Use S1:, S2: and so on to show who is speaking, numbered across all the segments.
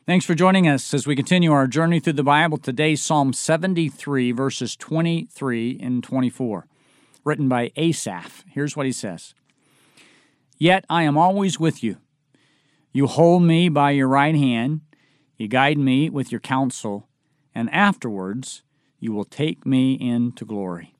S1: Thanks for joining us as we continue our journey through the Bible. Today, Psalm 73, verses 23 and 24, written by Asaph. Here's what he says. Yet I am always with you. You hold me by your right hand. You guide me with your counsel, and afterwards you will take me into glory.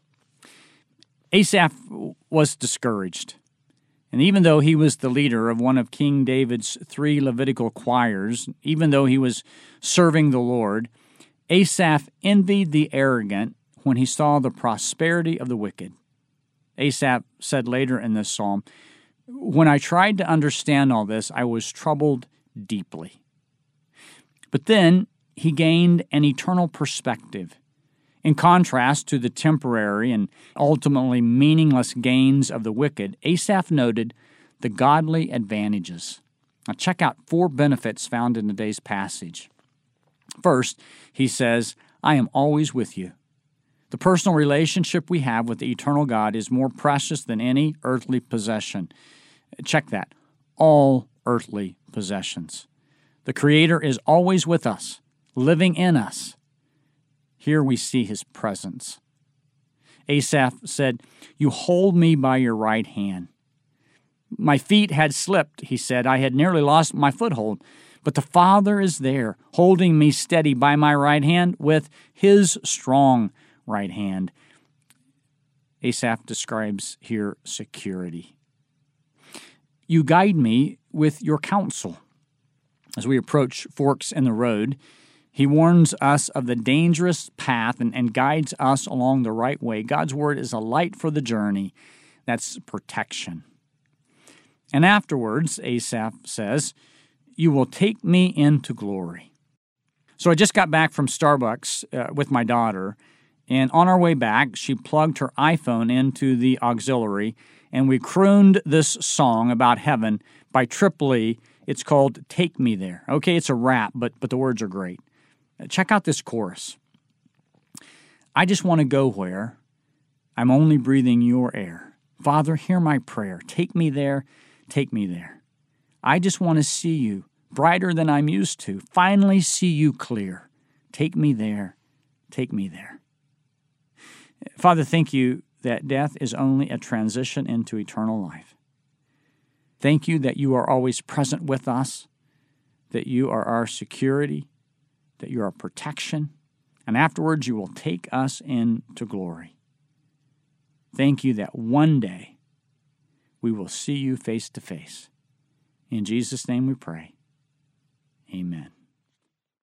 S1: Asaph was discouraged. And even though he was the leader of one of King David's 3 Levitical choirs, even though he was serving the Lord, Asaph envied the arrogant when he saw the prosperity of the wicked. Asaph said later in this psalm, "When I tried to understand all this, I was troubled deeply." But then he gained an eternal perspective. In contrast to the temporary and ultimately meaningless gains of the wicked, Asaph noted the godly advantages. Now check out 4 benefits found in today's passage. First, he says, I am always with you. The personal relationship we have with the eternal God is more precious than any earthly possession. Check that. All earthly possessions. The Creator is always with us, living in us. Here we see his presence. Asaph said, "You hold me by your right hand." My feet had slipped, he said. I had nearly lost my foothold. But the Father is there, holding me steady by my right hand with his strong right hand. Asaph describes here security. You guide me with your counsel. As we approach forks in the road, he warns us of the dangerous path and guides us along the right way. God's word is a light for the journey. That's protection. And afterwards, Asaph says, you will take me into glory. So I just got back from Starbucks with my daughter, and on our way back, she plugged her iPhone into the auxiliary, and we crooned this song about heaven by Tripoli. It's called Take Me There. Okay, it's a rap, but the words are great. Check out this chorus. I just want to go where I'm only breathing your air. Father, hear my prayer. Take me there, take me there. I just want to see you brighter than I'm used to. Finally see you clear. Take me there, take me there. Father, thank you that death is only a transition into eternal life. Thank you that you are always present with us, that you are our security, that you are protection, and afterwards you will take us into glory. Thank you that one day we will see you face to face. In Jesus' name we pray. Amen.